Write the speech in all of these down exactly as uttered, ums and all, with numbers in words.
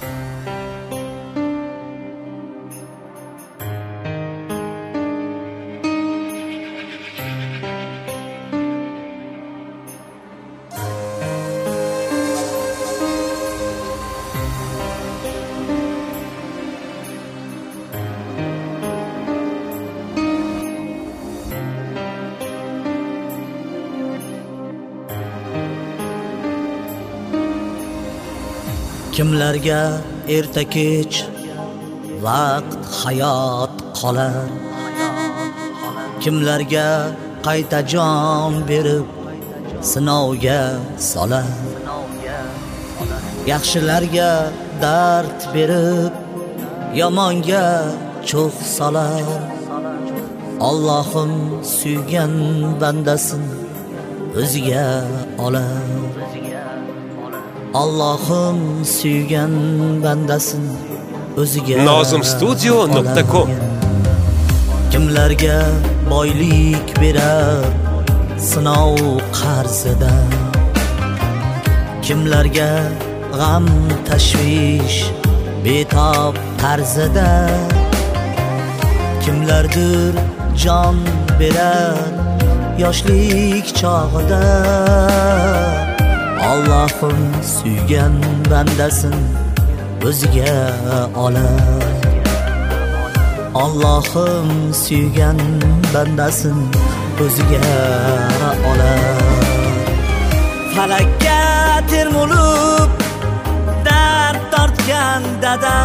Kimlarga erta kech vaqt hayot qolar, kimlarga qayta jon berib sinovga solar, yaxshilarga dard berib yomonga cho'g' solar. Allohim suygan bandasin o'ziga olar. Allohim suygan bandasin o'ziga nozim studio nuqta com. Kimlarga boylik berar sinov qarzida, kimlarga g'am tashvish betob tarzida, kimlardir jon berar yoshlik chog'ida. Allohim suygan bandasin o'ziga olar. Allohim suygan bandasin o'ziga olar. Falakka termulib dard tortgan dadam,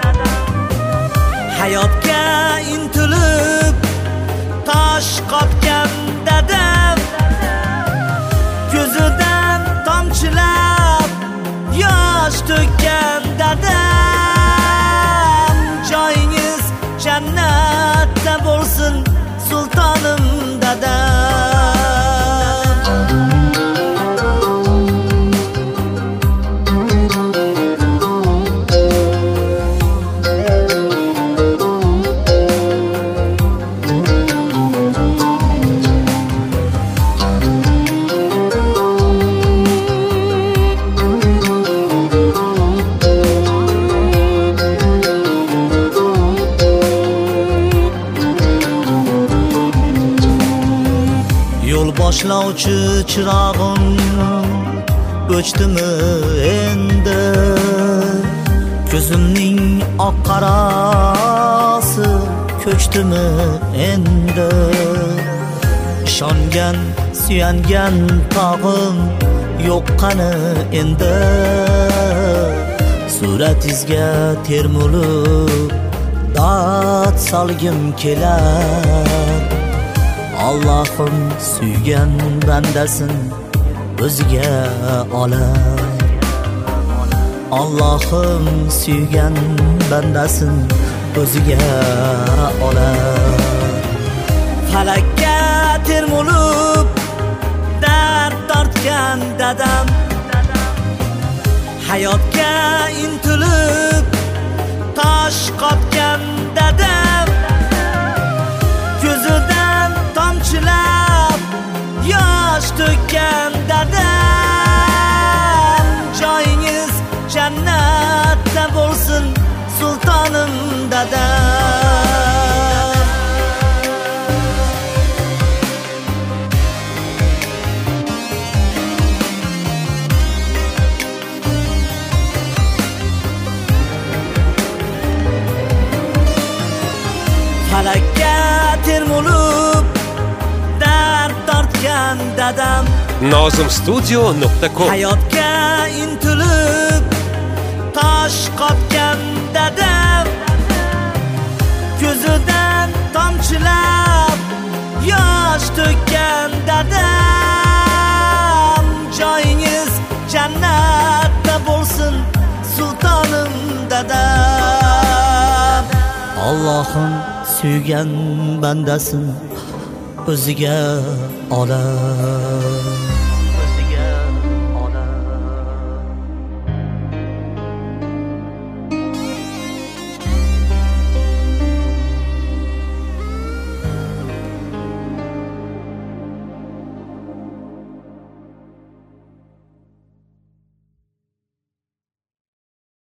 hayotga intilib tosh qotgan dadam, ko'zidan tomchilab yosh to'kkan dadam. Joyingiz jannatda bo'lsin sultonim dadam. Boshlovchi chirog'im o'chdimi endi, ko'zimning oq qarasi ko'chdimi endi. Ishongan suyangan tog'im yo'q qani endi, suratingizga termulib dod solgim kelar. Allohim suygan bandasin o'ziga olar. Allohim suygan bandasin o'ziga olar. Falakka termulib dard tortgan dadam, hayotga intilib tosh qotgan dadam, ko'zidan tomchilab yosh to'kkan dadam. Joyingiz jannatda bo'lsin sultonim dadam. Falakka termulib dard tortgan dadam, nozim studio nuqta com. hayotga intilib tosh qotgan dadam, ko'zidan tomchilab yosh to'kkan dadam. Joyingiz jannatda bo'lsin sultonim dadam. Allohim suygan bandasin o'ziga olar.